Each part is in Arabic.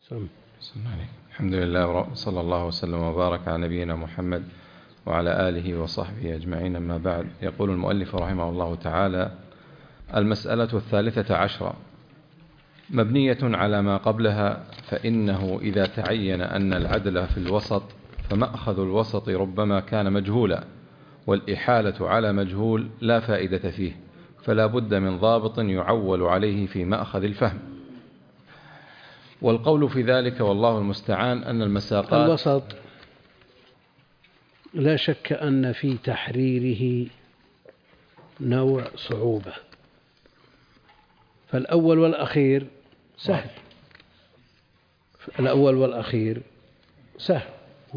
الحمد لله صلى الله وسلم وبارك على نبينا محمد وعلى آله وصحبه أجمعين، أما بعد. يقول المؤلف رحمه الله تعالى: المسألة 13 مبنية على ما قبلها، فإنه إذا تعين أن العدل في الوسط فمأخذ الوسط ربما كان مجهولا، والإحالة على مجهول لا فائدة فيه، فلا بد من ضابط يعول عليه في مأخذ الفهم. والقول في ذلك والله المستعان أن المساقات الوسط لا شك أن في تحريره نوع صعوبة، فالأول والأخير سهل. الأول والأخير سهل،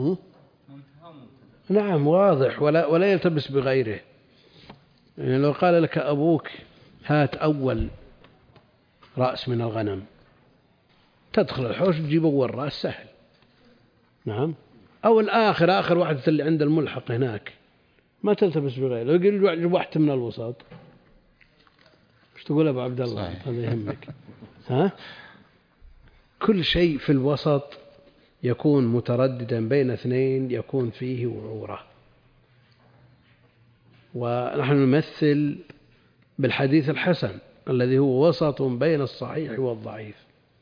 نعم واضح ولا يلتبس بغيره. يعني لو قال لك أبوك هات أول رأس من الغنم، تدخل الحوش تجيب أول رأس، سهل. نعم. أو الآخر، آخر واحد اللي عند الملحق هناك، ما تلتبس بغيره. لو يقول جيب واحد من الوسط، ايش تقول أبو عبد الله؟ هذا يهمك. ها؟ كل شيء في الوسط يكون مترددا بين اثنين يكون فيه وعورة. ونحن نمثل بالحديث الحسن الذي هو وسط بين الصحيح والضعيف،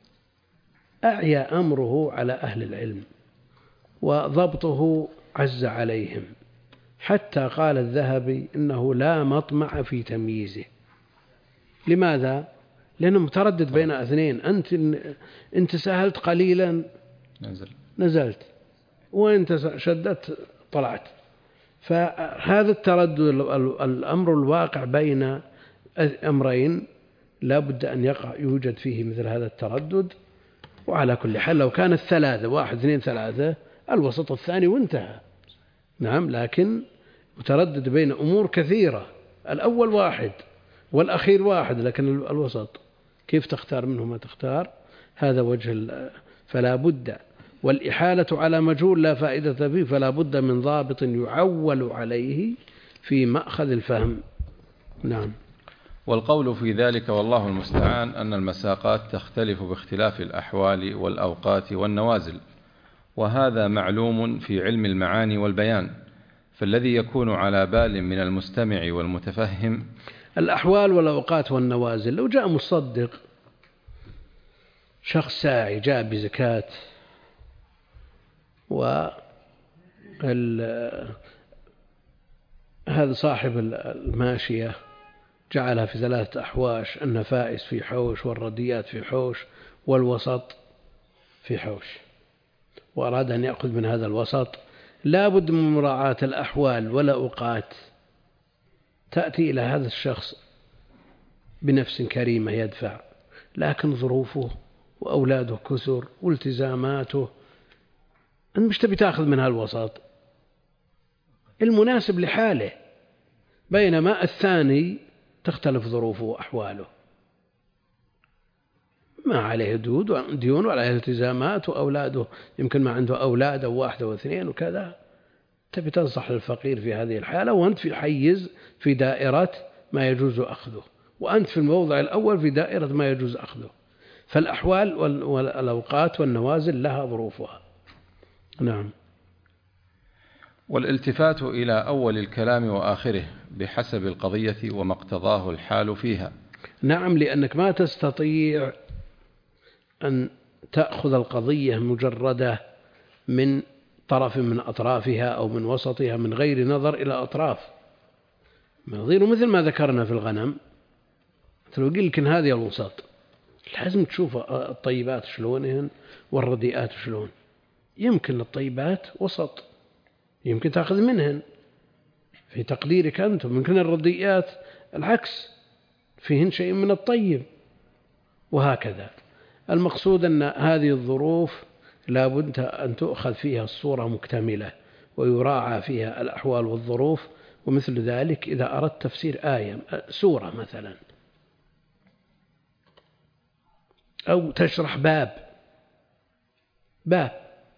أعيا أمره على أهل العلم وضبطه عز عليهم، حتى قال الذهبي إنه لا مطمع في تمييزه. لماذا؟ لأنه متردد بين اثنين. أنت سهلت قليلا نزلت، وأنت شدت طلعت. فهذا التردد الأمر الواقع بين أمرين لا بد أن يوجد فيه مثل هذا التردد. وعلى كل حال لو كانت 3 1 2 3 الوسط الثاني وانتهى. نعم، لكن متردد بين أمور كثيرة، الأول واحد والأخير واحد، لكن الوسط كيف تختار منه ما تختار؟ هذا وجه فلا بد. والإحالة على مجهول لا فائدة فيه، فلا بد من ضابط يعول عليه في مأخذ الفهم. نعم. والقول في ذلك والله المستعان أن المساقات تختلف باختلاف الأحوال والأوقات والنوازل، وهذا معلوم في علم المعاني والبيان، فالذي يكون على بال من المستمع والمتفهم الأحوال والأوقات والنوازل. لو جاء مصدق شخص ساعي جاء بزكاة، هذا صاحب الماشية جعلها في 3 أحواش، النفائس في حوش والرديات في حوش والوسط في حوش، وأراد أن يأخذ من هذا الوسط، لا بد من مراعاة الأحوال والأوقات. تأتي إلى هذا الشخص بنفس كريمة يدفع، لكن ظروفه وأولاده كثر والتزاماته، أنت مش تبي تأخذ من هالوسط المناسب لحاله، بينما الثاني تختلف ظروفه وأحواله، ما عليه ديون ولا عليه التزامات، وأولاده يمكن ما عنده أولاد أو 1 أو 2 وكذا. تبي تنصح للفقير في هذه الحالة، وأنت في حيز في دائرة ما يجوز أخذه، وأنت في الموضع الأول في دائرة ما يجوز أخذه. فالأحوال والأوقات والنوازل لها ظروفها. نعم. والالتفات إلى أول الكلام وآخره بحسب القضية وما اقتضاه الحال فيها. نعم، لأنك ما تستطيع أن تأخذ القضية مجردة من طرف من أطرافها أو من وسطها من غير نظر إلى أطراف. مثل ما ذكرنا في الغنم، لو قل لك هذه الوسط، لازم تشوف الطيبات شلونهن والرديئات شلون. يمكن الطيبات وسط، يمكن تأخذ منهن في تقديرك أنت، ممكن الرديئات العكس فيهن شيء من الطيب، وهكذا. المقصود أن هذه الظروف لا بد أن تؤخذ فيها الصورة مكتملة، ويراعى فيها الأحوال والظروف. ومثل ذلك إذا أردت تفسير آية سورة مثلا، أو تشرح باب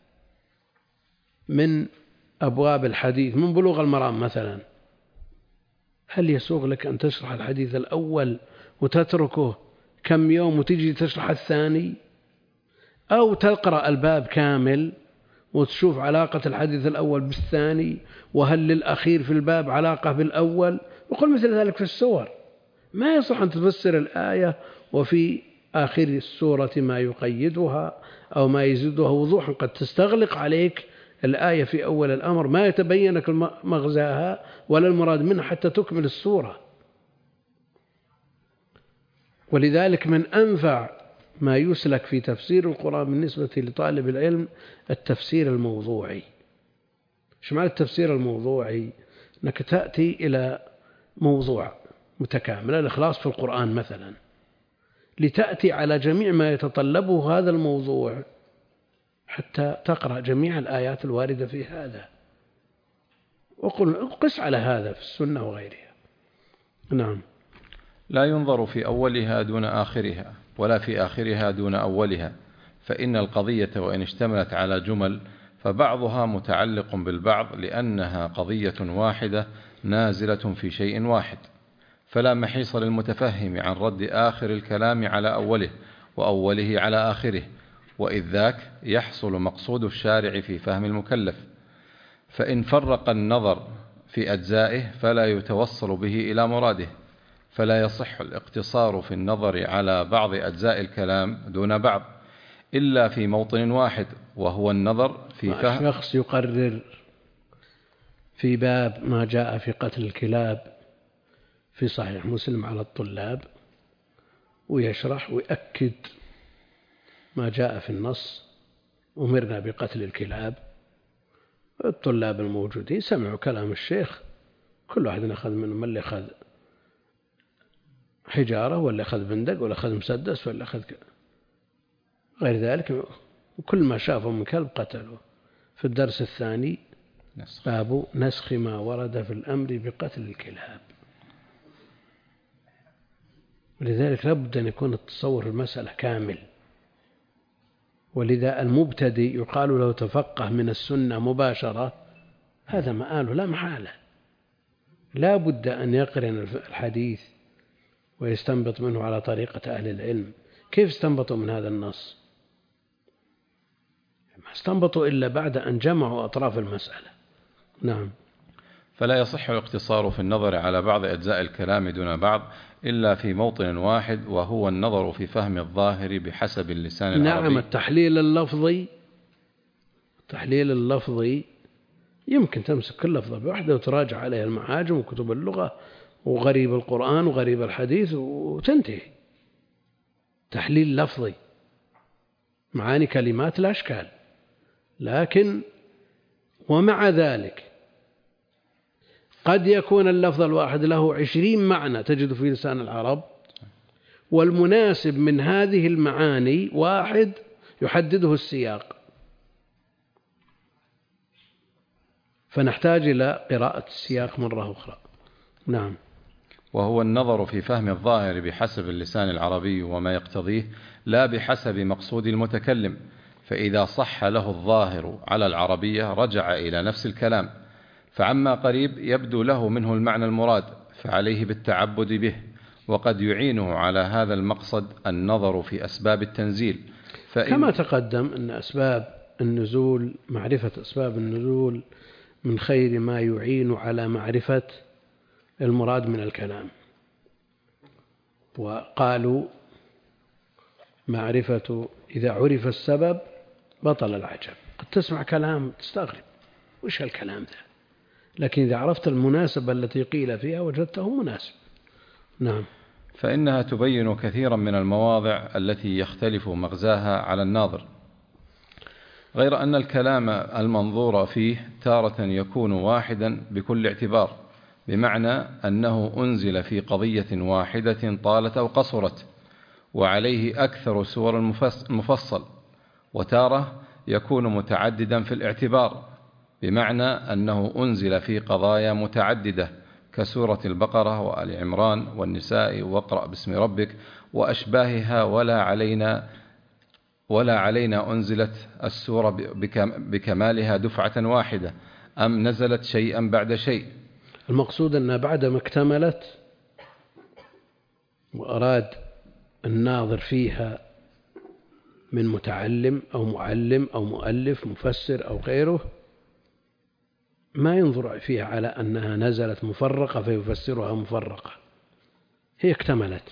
من أبواب الحديث من بلوغ المرام مثلا، هل يسوغ لك أن تشرح الحديث الأول وتتركه كم يوم وتجي تشرح الثاني؟ أو تقرأ الباب كامل وتشوف علاقة الحديث الأول بالثاني، وهل للأخير في الباب علاقة بالأول، وقل مثل ذلك في السور. ما يصح أن تفسر الآية وفي آخر السورة ما يقيدها أو ما يزيدها وضوحا، قد تستغلق عليك الآية في أول الأمر ما يتبينك مغزاها ولا المراد منها حتى تكمل السورة. ولذلك من أنفع ما يسلك في تفسير القرآن بالنسبة لطالب العلم التفسير الموضوعي. إيش معنى التفسير الموضوعي؟ أنك تأتي إلى موضوع متكامل، الإخلاص في القرآن مثلا، لتأتي على جميع ما يتطلبه هذا الموضوع حتى تقرأ جميع الآيات الواردة في هذا، وقس على هذا في السنة وغيرها. نعم. لا ينظر في أولها دون آخرها، ولا في آخرها دون أولها، فإن القضية وإن اشتملت على جمل فبعضها متعلق بالبعض، لأنها قضية واحدة نازلة في شيء واحد، فلا محيص للمتفهم عن رد آخر الكلام على أوله وأوله على آخره، وإذ ذاك يحصل مقصود الشارع في فهم المكلف. فإن فرق النظر في أجزائه فلا يتوصل به إلى مراده، فلا يصح الاقتصار في النظر على بعض أجزاء الكلام دون بعض إلا في موطن واحد، وهو النظر في فهم. شخص يقرر في باب ما جاء في قتل الكلاب في صحيح مسلم على الطلاب، ويشرح ويأكد ما جاء في النص: أمرنا بقتل الكلاب. الطلاب الموجودين سمعوا كلام الشيخ، كل واحد أخذ منهم، من اللي أخذ حجارة، ولا أخذ بندق، ولا أخذ مسدس، ولا أخذ غير ذلك، وكل ما شافوا من كلب قتلوه. في الدرس الثاني باب نسخ ما ورد في الأمر بقتل الكلاب. ولذلك لابد أن يكون التصور المسألة كامل. ولذا المبتدئ يقال له تفقه من السنة مباشرة، هذا مآله لا محالة، لا بد أن يقرن الحديث ويستنبط منه على طريقة أهل العلم. كيف استنبطوا من هذا النص؟ ما استنبطوا إلا بعد أن جمعوا أطراف المسألة. نعم. فلا يصح الاقتصار في النظر على بعض أجزاء الكلام دون بعض إلا في موطن واحد، وهو النظر في فهم الظاهر بحسب اللسان العربي. نعم. التحليل اللفظي يمكن تمسك كل لفظة بوحدة وتراجع عليها المعاجم وكتب اللغة وغريب القرآن وغريب الحديث وتنتهي. تحليل لفظي، معاني كلمات لا أشكال، لكن ومع ذلك قد يكون اللفظ الواحد له 20 معنى تجد في لسان العرب، والمناسب من هذه المعاني واحد يحدده السياق، فنحتاج إلى قراءة السياق مرة أخرى. نعم. وهو النظر في فهم الظاهر بحسب اللسان العربي وما يقتضيه، لا بحسب مقصود المتكلم، فإذا صح له الظاهر على العربية رجع إلى نفس الكلام، فعما قريب يبدو له منه المعنى المراد فعليه بالتعبد به. وقد يعينه على هذا المقصد النظر في أسباب التنزيل، كما تقدم أن أسباب النزول، معرفة أسباب النزول من خير ما يعين على معرفة المراد من الكلام. وقالوا معرفة إذا عرف السبب بطل العجب. قد تسمع كلام تستغرب وش الكلام ذا، لكن إذا عرفت المناسبة التي قيل فيها وجدته مناسب. نعم. فإنها تبين كثيرا من المواضع التي يختلف مغزاها على الناظر، غير أن الكلام المنظور فيه تارة يكون واحدا بكل اعتبار، بمعنى أنه أنزل في قضية واحدة طالت أو قصرت، وعليه أكثر سور المفصل، وتارة يكون متعددا في الاعتبار، بمعنى أنه أنزل في قضايا متعددة كسورة البقرة وآل عمران والنساء واقرأ باسم ربك وأشباهها، ولا علينا أنزلت السورة بكمالها دفعة واحدة أم نزلت شيئا بعد شيء. المقصود أنها بعدما اكتملت وأراد الناظر فيها من متعلم أو معلم أو مؤلف مفسر أو غيره ما ينظر فيها على أنها نزلت مفرقة فيفسرها مفرقة، هي اكتملت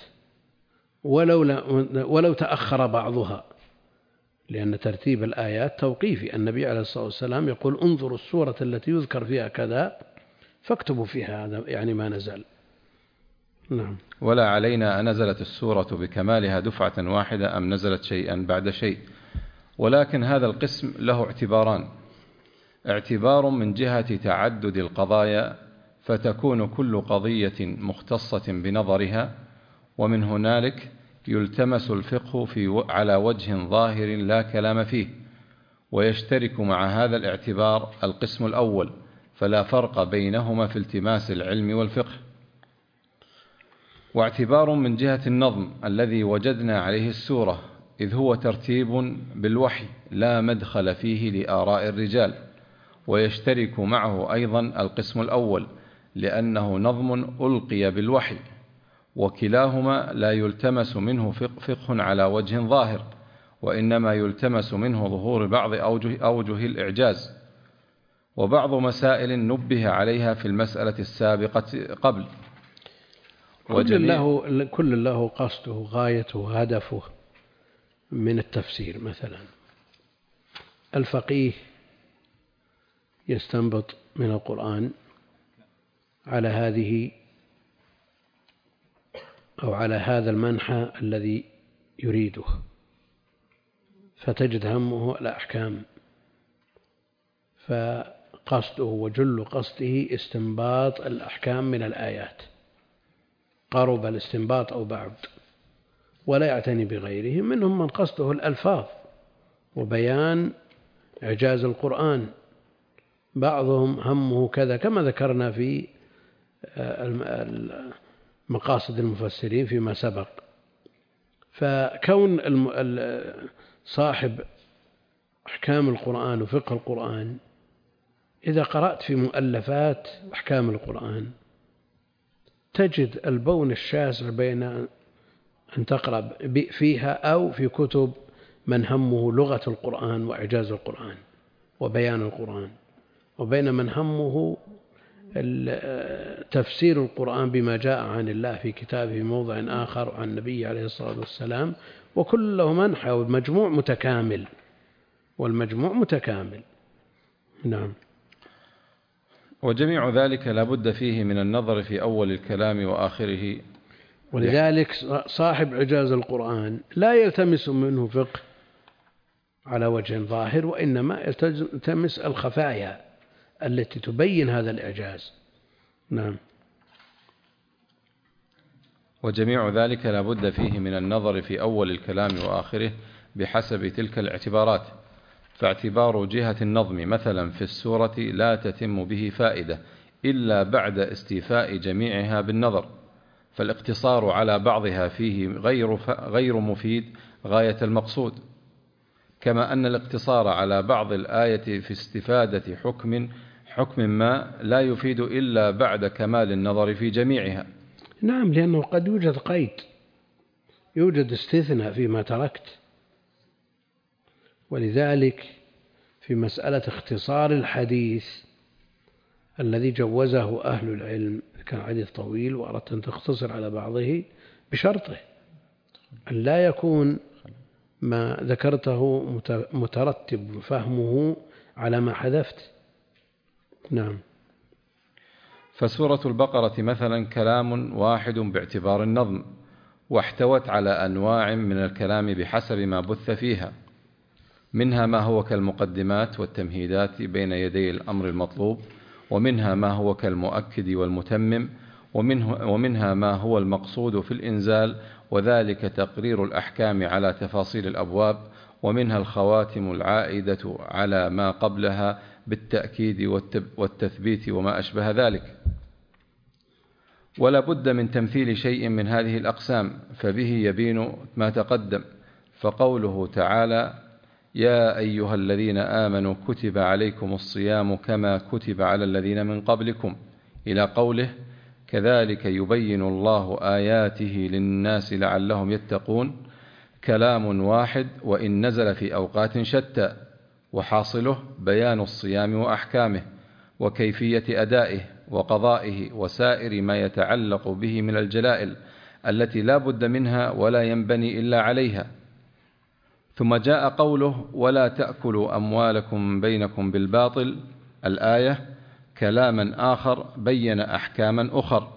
ولو تأخر بعضها، لأن ترتيب الآيات توقيفي. النبي عليه الصلاة والسلام يقول انظروا السورة التي يذكر فيها كذا فاكتبوا فيها هذا، يعني ما نزل. نعم. ولا علينا أنزلت السورة بكمالها دفعة واحدة أم نزلت شيئا بعد شيء، ولكن هذا القسم له اعتباران: اعتبار من جهة تعدد القضايا، فتكون كل قضية مختصة بنظرها، ومن هنالك يلتمس الفقه على وجه ظاهر لا كلام فيه، ويشترك مع هذا الاعتبار القسم الأول، فلا فرق بينهما في التماس العلم والفقه. واعتبار من جهة النظم الذي وجدنا عليه السورة، إذ هو ترتيب بالوحي لا مدخل فيه لآراء الرجال، ويشترك معه أيضا القسم الأول لأنه نظم ألقي بالوحي، وكلاهما لا يلتمس منه فقه على وجه ظاهر، وإنما يلتمس منه ظهور بعض أوجه الإعجاز، وبعض مسائل نبه عليها في المسألة السابقة قبل. كل له قصده غايته هدفه من التفسير. مثلا الفقيه يستنبط من القرآن على هذه أو على هذا المنحى الذي يريده، فتجد همه الأحكام، فقصده وجل قصده استنباط الأحكام من الآيات، قرب الاستنباط أو بعد، ولا يعتني بغيره. منهم من قصده الألفاظ وبيان إعجاز القرآن، بعضهم همه كذا كما ذكرنا في مقاصد المفسرين فيما سبق. فكون صاحب أحكام القرآن وفقه القرآن، إذا قرأت في مؤلفات أحكام القرآن تجد البون الشاسع بين أن تقرأ فيها أو في كتب من همه لغة القرآن وإعجاز القرآن وبيان القرآن، وبين من همه تفسير القرآن بما جاء عن الله في كتابه في موضع آخر عن النبي عليه الصلاة والسلام، وكل له منحى والمجموع متكامل. نعم. وجميع ذلك لا بد فيه من النظر في أول الكلام وآخره. ولذلك صاحب إعجاز القرآن لا يلتمس منه فقه على وجه ظاهر، وإنما يلتمس الخفايا التي تبين هذا الإعجاز. نعم. وجميع ذلك لا بد فيه من النظر في أول الكلام وآخره بحسب تلك الاعتبارات. فاعتبار جهة النظم مثلا في السورة لا تتم به فائدة إلا بعد استيفاء جميعها بالنظر، فالاقتصار على بعضها فيه غير مفيد غاية المقصود، كما أن الاقتصار على بعض الآية في استفادة حكم ما لا يفيد إلا بعد كمال النظر في جميعها. نعم، لأنه قد يوجد قيد، يوجد استثناء فيما تركت. ولذلك في مسألة اختصار الحديث الذي جوزه أهل العلم، كان حديث طويل وأردت أن تختصر على بعضه بشرطه أن لا يكون ما ذكرته مترتب فهمه على ما حذفت. نعم. فسورة البقرة مثلا كلام واحد باعتبار النظم، واحتوت على أنواع من الكلام بحسب ما بث فيها، منها ما هو كالمقدمات والتمهيدات بين يدي الأمر المطلوب، ومنها ما هو كالمؤكد والمتمم، ومنها ما هو المقصود في الإنزال وذلك تقرير الأحكام على تفاصيل الأبواب، ومنها الخواتم العائدة على ما قبلها بالتأكيد والتثبيت وما أشبه ذلك. ولا بد من تمثيل شيء من هذه الأقسام، فبه يبين ما تقدم. فقوله تعالى: يا أيها الذين آمنوا كتب عليكم الصيام كما كتب على الذين من قبلكم، إلى قوله: كذلك يبين الله آياته للناس لعلهم يتقون، كلام واحد وإن نزل في أوقات شتى، وحاصله بيان الصيام وأحكامه وكيفية أدائه وقضائه وسائر ما يتعلق به من الجلائل التي لا بد منها ولا ينبني إلا عليها. ثم جاء قوله ولا تأكلوا أموالكم بينكم بالباطل الآية كلاما آخر بين أحكاما أخر.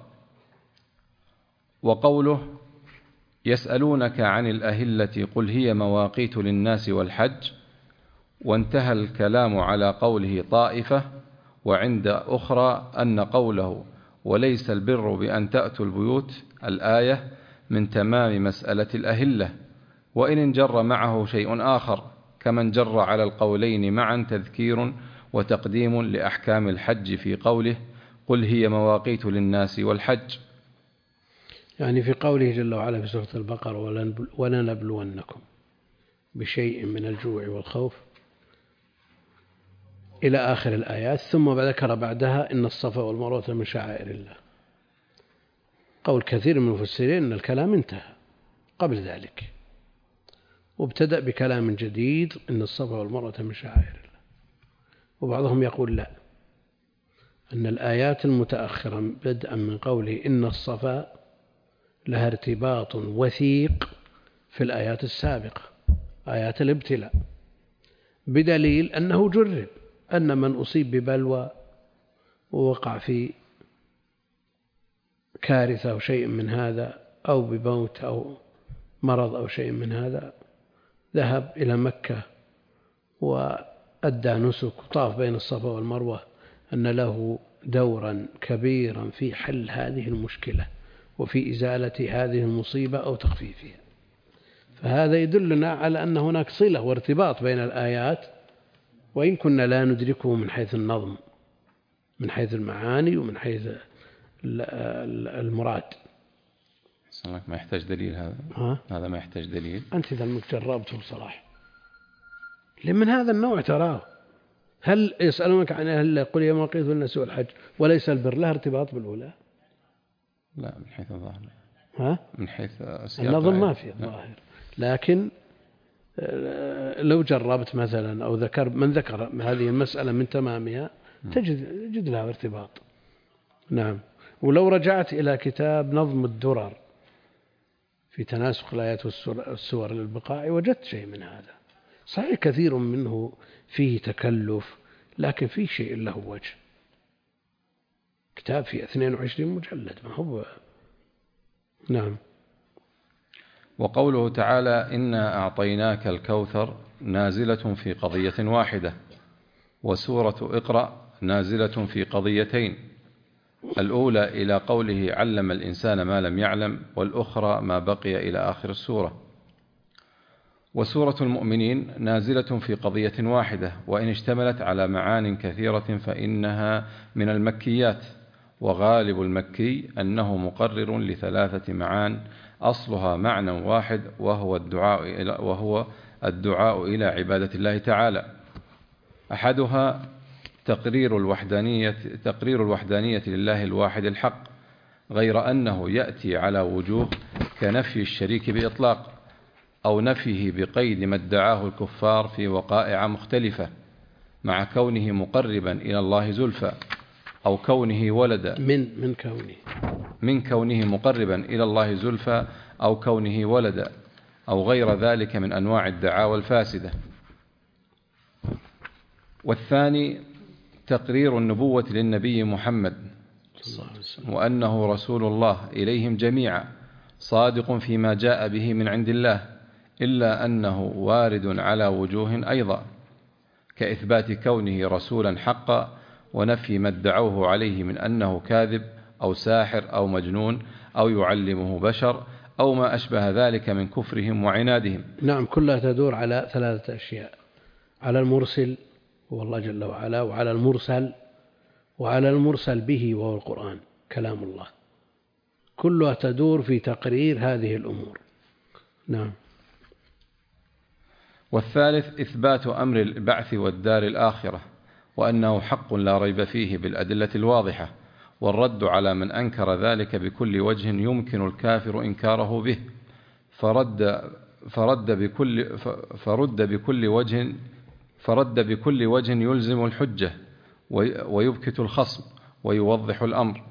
وقوله يسألونك عن الأهلة قل هي مواقيت للناس والحج، وانتهى الكلام على قوله طائفة، وعند أخرى أن قوله وليس البر بأن تأتوا البيوت الآية من تمام مسألة الأهلة، وإن انجر معه شيء آخر كمن جر على القولين معا تذكير وتقديم لأحكام الحج في قوله قل هي مواقيت للناس والحج. يعني في قوله جل وعلا في سورة البقرة ولنبلونكم بشيء من الجوع والخوف إلى آخر الآيات، ثم ذكر بعدها إن الصفا والمروة من شعائر الله. قول كثير من المفسرين أن الكلام انتهى قبل ذلك، وابتدأ بكلام جديد إن الصفا والمروة من شعائر الله. وبعضهم يقول لا، أن الآيات المتأخرة بدءا من قوله إن الصفا لها ارتباط وثيق في الآيات السابقة، آيات الابتلاء، بدليل أنه جرب أن من أصيب ببلوى ووقع في كارثة أو شيء من هذا أو بموت أو مرض أو شيء من هذا ذهب إلى مكة وأدى نسك وطاف بين الصفا والمروة أن له دورا كبيرا في حل هذه المشكلة وفي إزالة هذه المصيبة أو تخفيفها. فهذا يدلنا على أن هناك صلة وارتباط بين الآيات، وإن كنا لا ندركه من حيث النظم، من حيث المعاني ومن حيث المراد. ما يحتاج دليل هذا ما يحتاج دليل. أنت إذا جربته بصراحة لمن هذا النوع تراه. هل يسألونك عن أهل قل يا مواقيت للناس والحج وليس البر له ارتباط بالأولى؟ لا، من حيث الظاهر. من حيث النظم ما في الظاهر، لكن لو جربت مثلا أو من ذكر هذه المسألة من تمامها تجد لها ارتباط. نعم. ولو رجعت إلى كتاب نظم الدرر في تناسق الآيات والسور للبقاع وجدت شيء من هذا. صحيح كثير منه فيه تكلف، لكن فيه شيء له وجه. كتاب فيه 22 مجلد، ما هو. نعم. وقوله تعالى إنا أعطيناك الكوثر نازلة في قضية واحدة، وسورة اقرأ نازلة في قضيتين، الأولى إلى قوله علم الإنسان ما لم يعلم، والأخرى ما بقي إلى آخر السورة. وسورة المؤمنين نازلة في قضية واحدة، وإن اشتملت على معان كثيرة فإنها من المكيات، وغالب المكي أنه مقرر لثلاثة معان أصلها معنى واحد وهو الدعاء إلى عبادة الله تعالى. أحدها تقرير الوحدانية لله الواحد الحق، غير أنه يأتي على وجوه كنفي الشريك بإطلاق، أو نفيه بقيد ما ادعاه الكفار في وقائع مختلفة، مع كونه مقربا إلى الله زلفى، أو كونه ولدا من كونه مقربا إلى الله زلفى، أو كونه ولدا، أو غير ذلك من أنواع الدعاوى الفاسدة. والثاني تقرير النبوة للنبي محمد وأنه رسول الله إليهم جميعا، صادق فيما جاء به من عند الله، إلا أنه وارد على وجوه أيضا، كإثبات كونه رسولا حقا، ونفي ما ادعوه عليه من أنه كاذب أو ساحر أو مجنون أو يعلمه بشر أو ما أشبه ذلك من كفرهم وعنادهم. نعم، كلها تدور على ثلاثة أشياء: على المرسل هو الله جل وعلا، وعلى المرسل به وهو القرآن كلام الله. كلها تدور في تقرير هذه الأمور. نعم. والثالث إثبات أمر البعث والدار الآخرة، وأنه حق لا ريب فيه بالأدلة الواضحة، والرد على من أنكر ذلك بكل وجه يمكن الكافر إنكاره به، فرد فرد بكل وجه يلزم الحجة ويبكت الخصم ويوضح الأمر.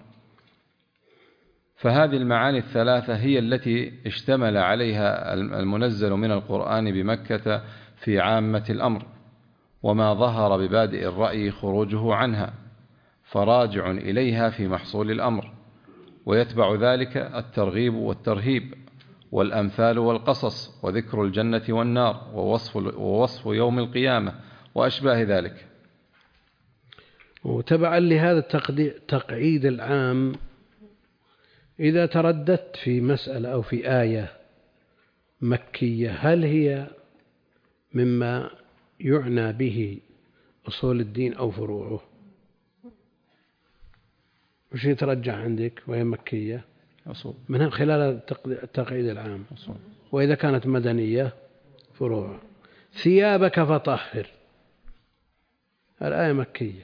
فهذه المعاني الثلاثة هي التي اشتمل عليها المنزل من القرآن بمكة في عامة الأمر، وما ظهر ببادئ الرأي خروجه عنها، فراجع إليها في محصول الأمر، ويتبع ذلك الترغيب والترهيب والأمثال والقصص وذكر الجنة والنار ووصف يوم القيامة وأشباه ذلك. وتبعا لهذا التقعيد العام، إذا ترددت في مسألة أو في آية مكية، هل هي مما يعنى به أصول الدين أو فروعه؟ وش يترجح عندك وهي مكية؟ أصول، من خلال التقعيد العام. أصول. وإذا كانت مدنية فروع. ثيابك فطهر، الآية مكية،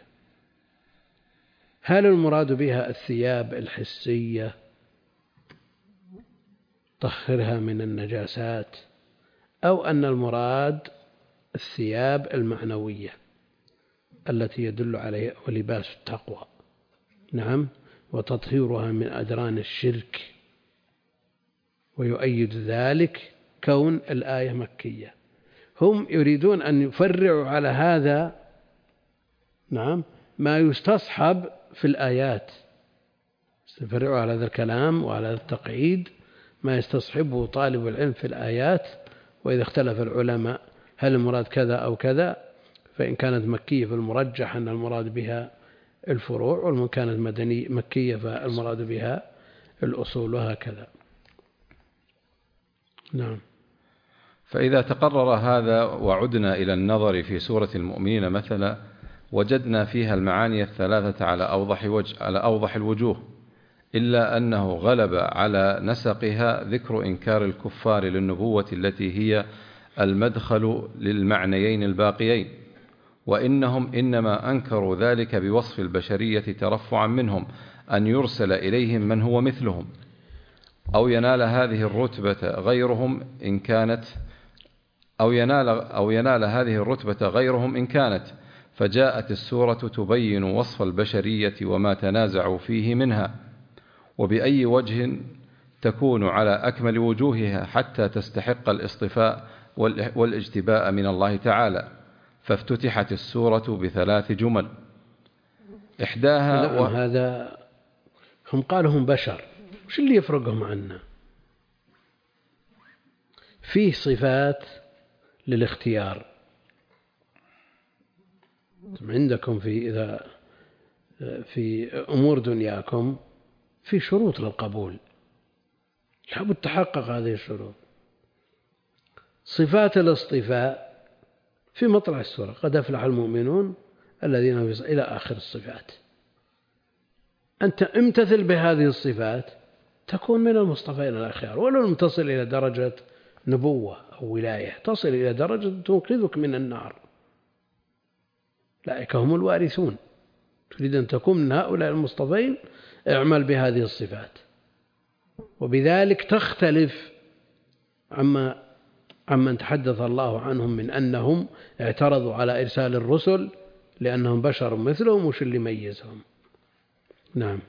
هل المراد بها الثياب الحسية طهرها من النجاسات، أو أن المراد الثياب المعنوية التي يدل عليها ولباس التقوى؟ نعم، وتطهيرها من أدران الشرك. ويؤيد ذلك كون الآية مكية. هم يريدون أن يفرعوا على هذا، نعم، ما يستصحب في الآيات، يفرعوا على هذا الكلام وعلى هذا التقعيد ما يستصحبه طالب العلم في الآيات. وإذا اختلف العلماء هل المراد كذا أو كذا، فإن كانت مكية فالمرجح أن المراد بها الفروع، وإن كانت مكية فالمراد بها الأصول، وهكذا. نعم. فإذا تقرر هذا وعدنا إلى النظر في سورة المؤمنين مثلا، وجدنا فيها المعاني الثلاثة على أوضح الوجوه، إلا أنه غلب على نسقها ذكر إنكار الكفار للنبوة التي هي المدخل للمعنيين الباقيين، وإنهم إنما أنكروا ذلك بوصف البشرية ترفعا منهم أن يرسل إليهم من هو مثلهم، أو ينال هذه الرتبة غيرهم إن كانت، فجاءت السورة تبين وصف البشرية وما تنازعوا فيه منها، وبأي وجه تكون على أكمل وجوهها حتى تستحق الاصطفاء والاجتباء من الله تعالى. فافتتحت السورة بثلاث جمل، إحداها هذا هم قالوا هم بشر، وش اللي يفرقهم عنا؟ فيه صفات للاختيار عندكم في أمور دنياكم، في شروط للقبول، لابد تحقق هذه الشروط. صفات الاصطفاء في مطلع السورة، قد أفلح المؤمنون الذين إلى آخر الصفات. أنت امتثل بهذه الصفات تكون من المصطفين الأخيار، ولو لم تصل إلى درجة نبوة أو ولاية، تصل إلى درجة تنقذك من النار. أولئك هم الوارثون. تريد أن تكون من هؤلاء المصطفين، اعمل بهذه الصفات، وبذلك تختلف عمن تحدث الله عنهم من أنهم اعترضوا على إرسال الرسل لأنهم بشر مثلهم، وش اللي ميزهم. نعم.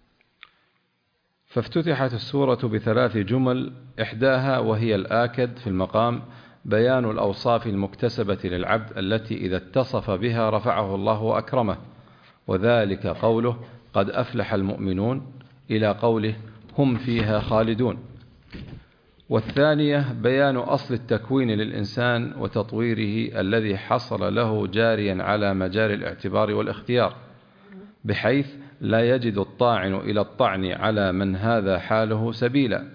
فافتتحت السورة بثلاث جمل، إحداها وهي الآكد في المقام بيان الأوصاف المكتسبة للعبد التي إذا اتصف بها رفعه الله وأكرمه، وذلك قوله قد أفلح المؤمنون إلى قوله هم فيها خالدون. والثانية بيان أصل التكوين للإنسان وتطويره الذي حصل له جاريا على مجال الاعتبار والاختيار، بحيث لا يجد الطاعن إلى الطعن على من هذا حاله سبيلا.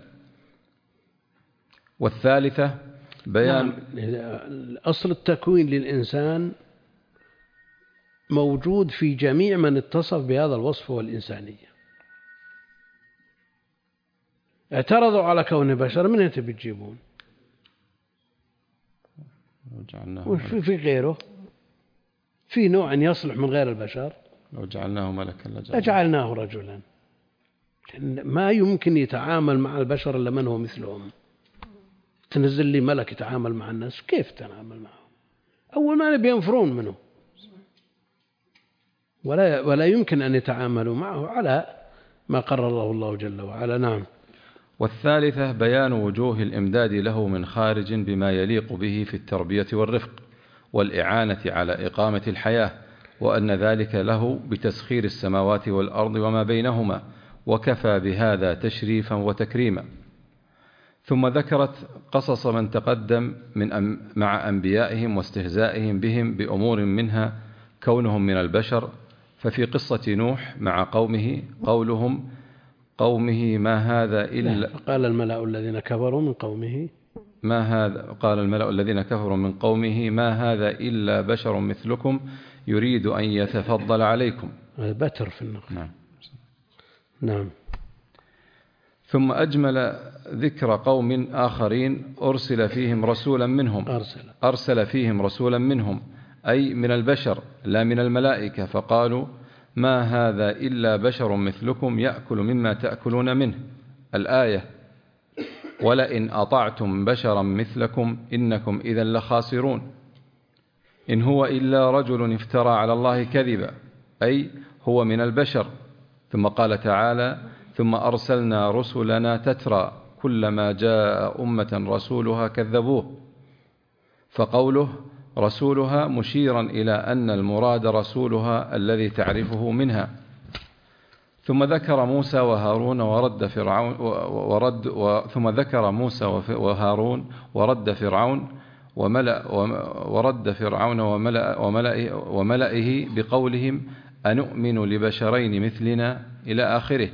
والثالثة بيان أصل التكوين للإنسان موجود في جميع من اتصف بهذا الوصف والإنسانية. اعترضوا على كون بشر، من أنت بتجيبون؟ وفي غيره، في نوع يصلح من غير البشر. لو جعلناه ملكا لجعلناه رجلا. ما يمكن يتعامل مع البشر إلا من هو مثلهم. تنزل لي ملك يتعامل مع الناس، كيف تتعامل معهم؟ أول ما نبي ينفرون منه، ولا يمكن أن يتعاملوا معه على ما قرره الله جل وعلا. نعم. والثالثة بيان وجوه الإمداد له من خارج بما يليق به في التربية والرفق والإعانة على إقامة الحياة، وأن ذلك له بتسخير السماوات والأرض وما بينهما، وكفى بهذا تشريفا وتكريما. ثم ذكرت قصص من تقدم مع أنبيائهم واستهزائهم بهم بأمور منها كونهم من البشر. ففي قصة نوح مع قومه قومه ما هذا إلا قال الملأ الذين كفروا من قومه قال الملأ الذين كفروا من قومه ما هذا إلا بشر مثلكم يريد أن يتفضل عليكم. بتر في النقل. نعم. ثم أجمل ذكر قوم آخرين أرسل فيهم رسولا منهم أي من البشر لا من الملائكة، فقالوا ما هذا إلا بشر مثلكم يأكل مما تأكلون منه. الآية: ولئن أطعتم بشرا مثلكم إنكم إذا لخاسرون. إن هو إلا رجل افترى على الله كذبا، أي هو من البشر. ثم قال تعالى: ثم أرسلنا رسلنا تترى كلما جاء أمة رسولها كذبوه. فقوله رسولها مشيرا إلى أن المراد رسولها الذي تعرفه منها. ثم ذكر موسى وهارون ورد فرعون وملئه بقولهم أنؤمن لبشرين مثلنا إلى آخره.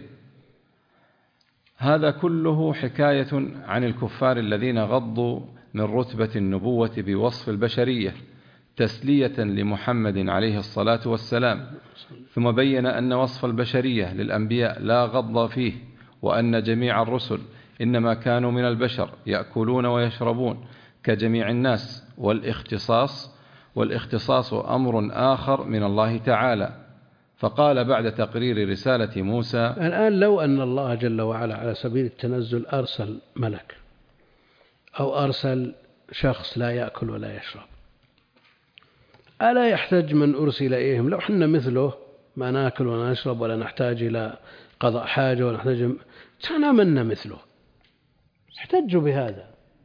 هذا كله حكاية عن الكفار الذين غضوا من رتبة النبوة بوصف البشرية تسلية لمحمد عليه الصلاة والسلام. ثم بين أن وصف البشرية للأنبياء لا غض فيه، وأن جميع الرسل إنما كانوا من البشر يأكلون ويشربون كجميع الناس. والاختصاص أمر آخر من الله تعالى. فقال بعد تقرير رسالة موسى: الآن لو أن الله جل وعلا على سبيل التنزل أرسل ملك أو أرسل شخص لا يأكل ولا يشرب، ألا يحتاج من أرسل إليهم لو حنا مثله ما نأكل ولا نشرب ولا نحتاج إلى قضاء حاجة ولا نحتاج تنامنا مثله، احتجوا بهذا.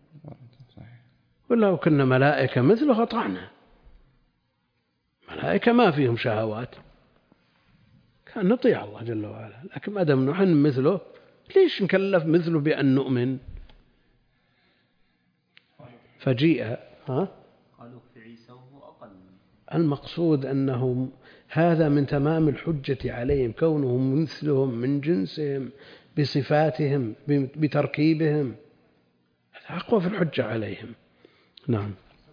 ولو كنا ملائكة مثله أطعنا. ملائكة ما فيهم شهوات، كان نطيع الله جل وعلا. لكن ما دام نحن مثله ليش نكلف مثله بأن نؤمن؟ فجيء قالوا في عيسى وهو أقل. المقصود أنهم هذا من تمام الحجة عليهم، كونهم مثلهم من جنسهم بصفاتهم بتركيبهم، هذا أقوى في الحجة عليهم. نعم.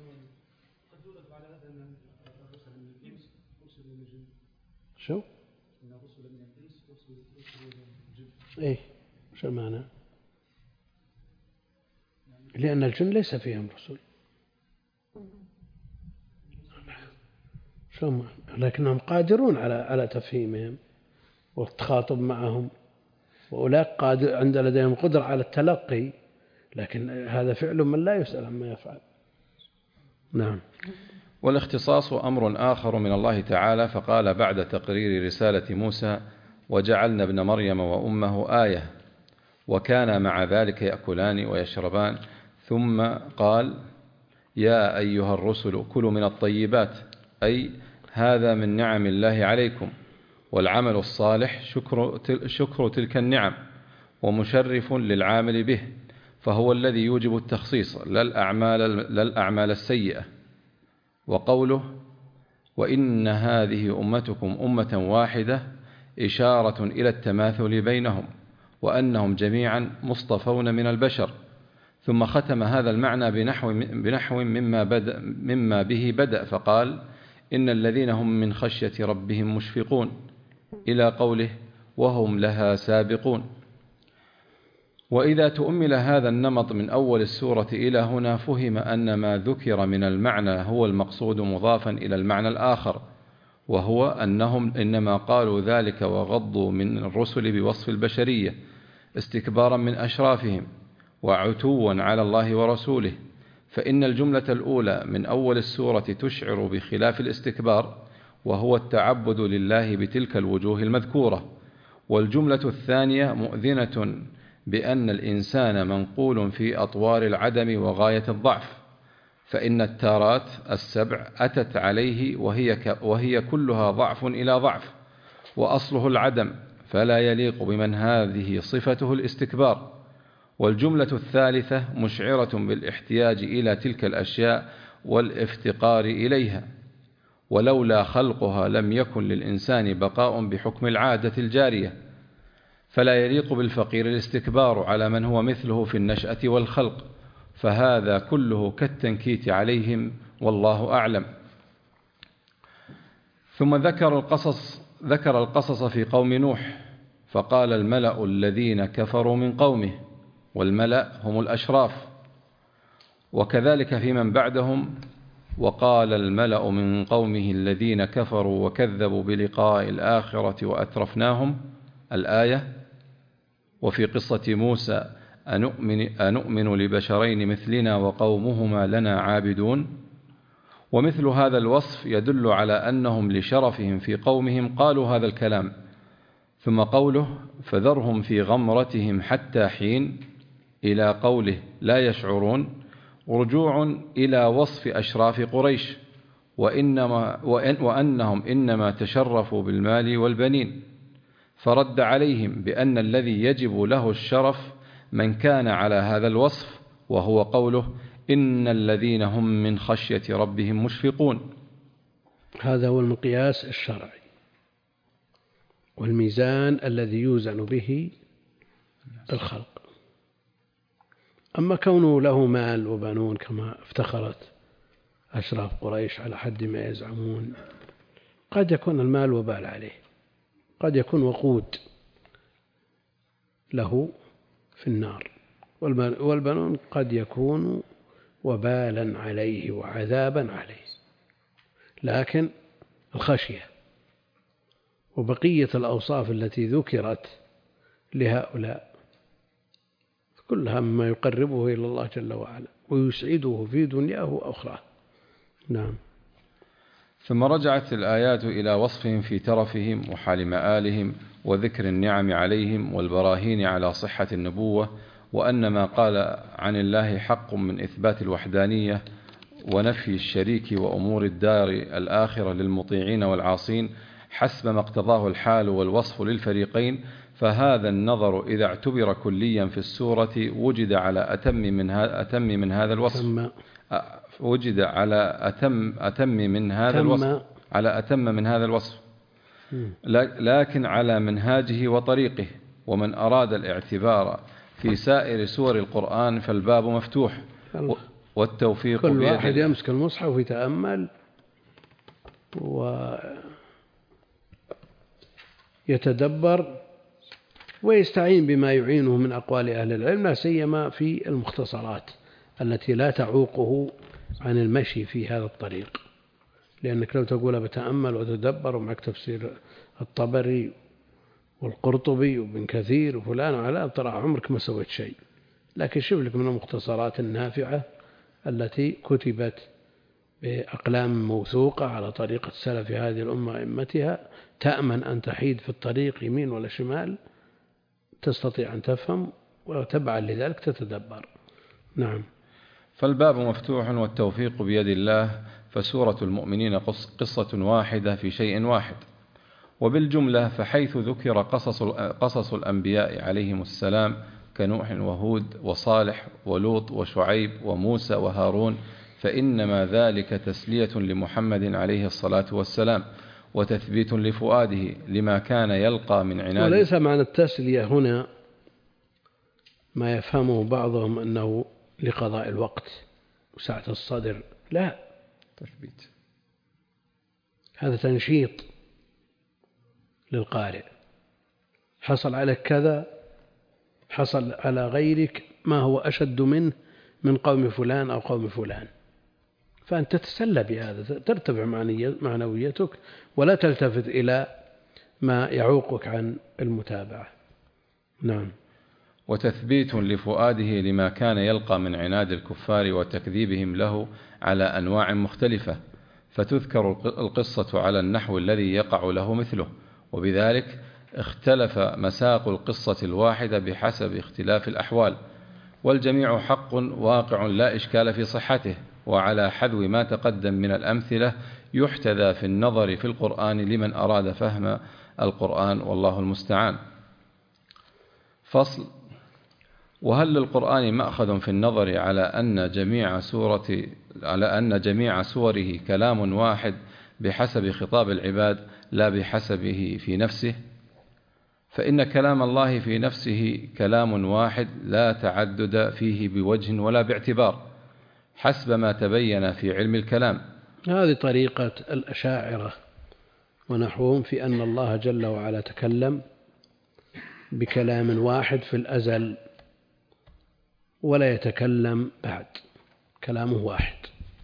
شو؟ إيه شو المعنى؟ لأن الجن ليس فيهم رسل، لكنهم قادرون على تفهيمهم والتخاطب معهم، وأولئك عند لديهم قدرة على التلقي، لكن هذا فعل من لا يسأل عما يفعل. نعم. والاختصاص أمر آخر من الله تعالى. فقال بعد تقرير رسالة موسى: وجعلنا ابن مريم وأمه آية وكان مع ذلك يأكلان ويشربان. ثم قال: يا أيها الرسل كلوا من الطيبات، أي هذا من نعم الله عليكم، والعمل الصالح شكر تلك النعم ومشرف للعامل به، فهو الذي يوجب التخصيص لا الأعمال السيئة. وقوله: وإن هذه أمتكم أمة واحدة إشارة إلى التماثل بينهم وأنهم جميعا مصطفون من البشر. ثم ختم هذا المعنى بنحو مما به بدأ، فقال: إن الذين هم من خشية ربهم مشفقون، إلى قوله: وهم لها سابقون. وإذا تؤمل هذا النمط من أول السورة إلى هنا فهم أن ما ذكر من المعنى هو المقصود مضافا إلى المعنى الآخر، وهو أنهم إنما قالوا ذلك وغضوا من الرسل بوصف البشرية استكبارا من أشرافهم، وعتوا على الله ورسوله، فإن الجملة الأولى من أول السورة تشعر بخلاف الاستكبار، وهو التعبد لله بتلك الوجوه المذكورة، والجملة الثانية مؤذنة بأن الإنسان منقول في أطوار العدم وغاية الضعف، فإن التارات السبع أتت عليه وهي كلها ضعف إلى ضعف، وأصله العدم، فلا يليق بمن هذه صفته الاستكبار. والجملة الثالثة مشعرة بالاحتياج إلى تلك الأشياء والافتقار إليها، ولولا خلقها لم يكن للإنسان بقاء بحكم العادة الجارية، فلا يليق بالفقير الاستكبار على من هو مثله في النشأة والخلق، فهذا كله كالتنكيت عليهم، والله أعلم. ثم ذكر القصص في قوم نوح، فقال الملأ الذين كفروا من قومه، والملأ هم الأشراف، وكذلك في من بعدهم، وقال الملأ من قومه الذين كفروا وكذبوا بلقاء الآخرة وأترفناهم، الآية. وفي قصة موسى أنؤمن لبشرين مثلنا وقومهما لنا عابدون. ومثل هذا الوصف يدل على أنهم لشرفهم في قومهم قالوا هذا الكلام. ثم قوله فذرهم في غمرتهم حتى حين، إلى قوله لا يشعرون، رجوع إلى وصف أشراف قريش، وأنهم إنما تشرفوا بالمال والبنين، فرد عليهم بأن الذي يجب له الشرف من كان على هذا الوصف، وهو قوله إن الذين هم من خشية ربهم مشفقون. هذا هو المقياس الشرعي والميزان الذي يوزن به الخلق. أما كونه له مال وبنون كما افتخرت أشراف قريش على حد ما يزعمون، قد يكون المال وبال عليه، قد يكون وقود له في النار، والبنون قد يكون وبالا عليه وعذابا عليه. لكن الخشية وبقية الأوصاف التي ذكرت لهؤلاء كلها مما يقربه إلى الله جل وعلا ويسعده في دنياه وأخراه. نعم. ثم رجعت الآيات إلى وصفهم في ترفهم وحال مآلهم، وذكر النعم عليهم والبراهين على صحة النبوة، وأن ما قال عن الله حق من إثبات الوحدانية ونفي الشريك وأمور الدار الآخرة للمطيعين والعاصين حسب ما اقتضاه الحال والوصف للفريقين. فهذا النظر إذا اعتبر كليا في السورة وجد على أتم من هذا الوصف، وجد على أتم من هذا الوصف، على أتم من هذا الوصف، لكن على منهاجه وطريقه. ومن أراد الاعتبار في سائر سور القرآن فالباب مفتوح، والتوفيق كل واحد يمسك المصحف ويتأمل ويتدبر ويستعين بما يعينه من أقوال أهل العلم، لا سيما في المختصرات التي لا تعوقه عن المشي في هذا الطريق. لأنك لو تقول بتأمل وتدبر ومعك تفسير الطبري والقرطبي وابن كثير وفلان وعلان، ترى عمرك ما سويت شيء. لكن شوف لك من المختصرات النافعة التي كتبت بأقلام موثوقة على طريقة سلف هذه الأمة أئمتها، تأمن أن تحيد في الطريق يمين ولا شمال، تستطيع أن تفهم وتبعا لذلك تتدبر. نعم. فالباب مفتوح والتوفيق بيد الله. فسورة المؤمنين قصة واحدة في شيء واحد. وبالجملة فحيث ذكر قصص الأنبياء عليهم السلام كنوح وهود وصالح ولوط وشعيب وموسى وهارون، فإنما ذلك تسلية لمحمد عليه الصلاة والسلام وتثبيت لفؤاده لما كان يلقى من عناد. وليس معنى التسلية هنا ما يفهمه بعضهم أنه لقضاء الوقت وسعة الصدر، لا، تثبيت، هذا تنشيط للقارئ. حصل عليك كذا، حصل على غيرك ما هو أشد منه من قوم فلان أو قوم فلان، فأنت تتسلى بهذا، ترتفع معنويتك ولا تلتفت إلى ما يعوقك عن المتابعة. نعم. وتثبيت لفؤاده لما كان يلقى من عناد الكفار وتكذيبهم له على أنواع مختلفة، فتذكر القصة على النحو الذي يقع له مثله، وبذلك اختلف مساق القصة الواحدة بحسب اختلاف الأحوال، والجميع حق واقع لا إشكال في صحته. وعلى حذو ما تقدم من الأمثلة يحتذى في النظر في القرآن لمن أراد فهم القرآن، والله المستعان. فصل. وهل للقرآن مأخذ في النظر على أن جميع سوره كلام واحد بحسب خطاب العباد لا بحسبه في نفسه؟ فإن كلام الله في نفسه كلام واحد لا تعدد فيه بوجه ولا باعتبار، حسب ما تبين في علم الكلام. هذه طريقة الأشاعرة ونحوهم في أن الله جل وعلا تكلم بكلام واحد في الأزل ولا يتكلم بعد، كلامه واحد،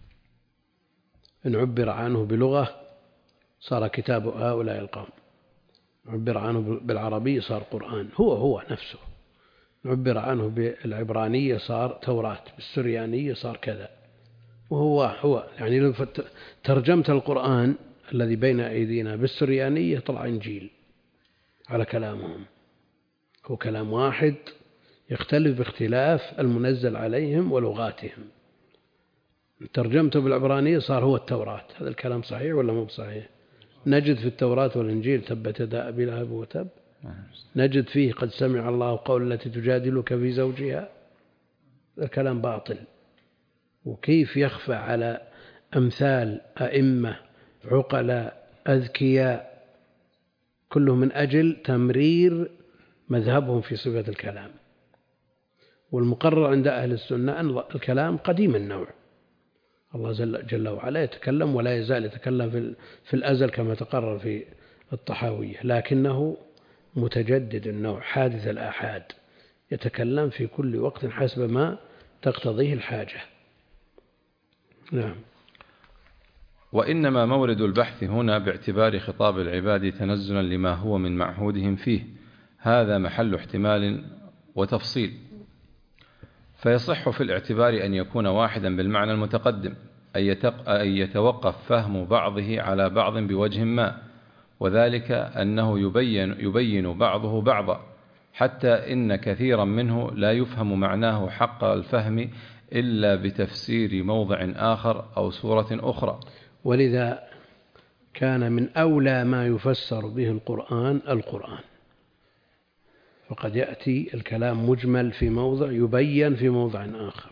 إن عبر عنه بلغة صار كتاب هؤلاء القوم، عبر عنه بالعربية صار قرآن، هو نفسه، عبر عنه بالعبرانية صار توراة، بالسريانية صار كذا، وهو يعني لو ترجمت القرآن الذي بين أيدينا بالسريانية طلع إنجيل على كلامهم، هو كلام واحد يختلف باختلاف المنزل عليهم ولغاتهم. ترجمته بالعبرانية صار هو التوراة، هذا الكلام صحيح ولا مو صحيح؟ نجد في التوراة والإنجيل تبت يدا أبي لهب وتب، نجد فيه قد سمع الله قول التي تجادلك في زوجها، الكلام باطل. وكيف يخفى على أمثال أئمة عقلاء أذكياء كلهم من أجل تمرير مذهبهم في صفة الكلام. والمقرر عند أهل السنة أن الكلام قديم النوع، الله جل وعلا يتكلم ولا يزال يتكلم في الأزل كما تقرر في الطحاوية، لكنه متجدد النوع حادث الآحاد، يتكلم في كل وقت حسب ما تقتضيه الحاجة. نعم. وإنما مورد البحث هنا باعتبار خطاب العباد تنزلا لما هو من معهودهم فيه، هذا محل احتمال وتفصيل. فيصح في الاعتبار أن يكون واحدا بالمعنى المتقدم، أن يتوقف فهم بعضه على بعض بوجه ما، وذلك أنه يبين بعضه بعضا، حتى إن كثيرا منه لا يفهم معناه حق الفهم إلا بتفسير موضع آخر أو سورة أخرى. ولذا كان من أولى ما يفسر به القرآن، فقد يأتي الكلام مجمل في موضع يبين في موضع آخر،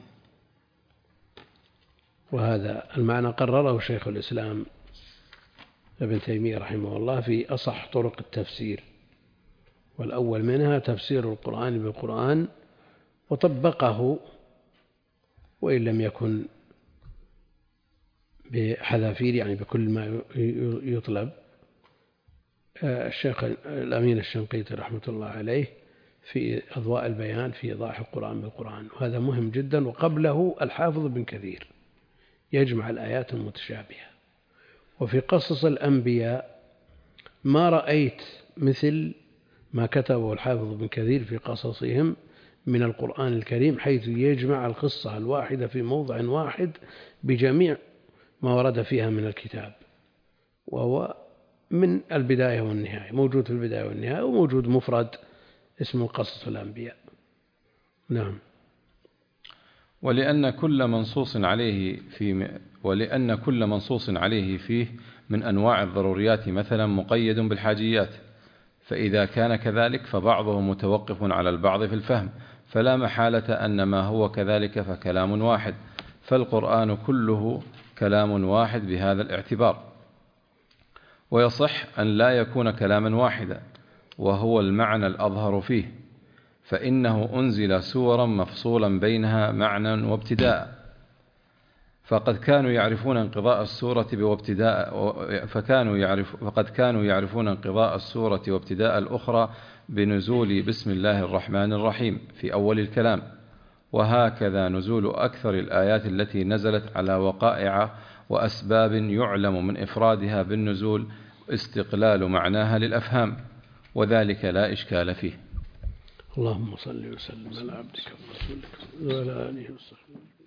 وهذا المعنى قرره شيخ الإسلام ابن تيمية رحمه الله في أصح طرق التفسير، والأول منها تفسير القرآن بالقرآن، وطبقه وإن لم يكن بحذافير يعني بكل ما يطلب الشيخ الأمين الشنقيطي رحمة الله عليه في أضواء البيان في إيضاح القرآن بالقرآن، وهذا مهم جدا. وقبله الحافظ بن كثير يجمع الآيات المتشابهة. وفي قصص الأنبياء ما رأيت مثل ما كتبه الحافظ بن كثير في قصصهم من القرآن الكريم، حيث يجمع القصة الواحدة في موضع واحد بجميع ما ورد فيها من الكتاب، وهو من البداية والنهاية، موجود في البداية والنهاية، وموجود مفرد اسمه قصص الأنبياء. نعم. ولأن كل منصوص عليه فيه من أنواع الضروريات مثلا مقيد بالحاجيات، فإذا كان كذلك فبعضه متوقف على البعض في الفهم، فلا محالة أن ما هو كذلك فكلام واحد، فالقرآن كله كلام واحد بهذا الاعتبار. ويصح أن لا يكون كلاما واحدا، وهو المعنى الأظهر فيه، فإنه أنزل سورا مفصولا بينها معنى وابتداء، فقد كانوا يعرفون انقضاء السورة وابتداء الأخرى بنزول بسم الله الرحمن الرحيم في أول الكلام، وهكذا نزول أكثر الآيات التي نزلت على وقائع وأسباب يعلم من إفرادها بالنزول استقلال معناها للأفهام، وذلك لا إشكال فيه. اللهم صل وسلم على عبدك ورسولك وعلى آله وصحبه.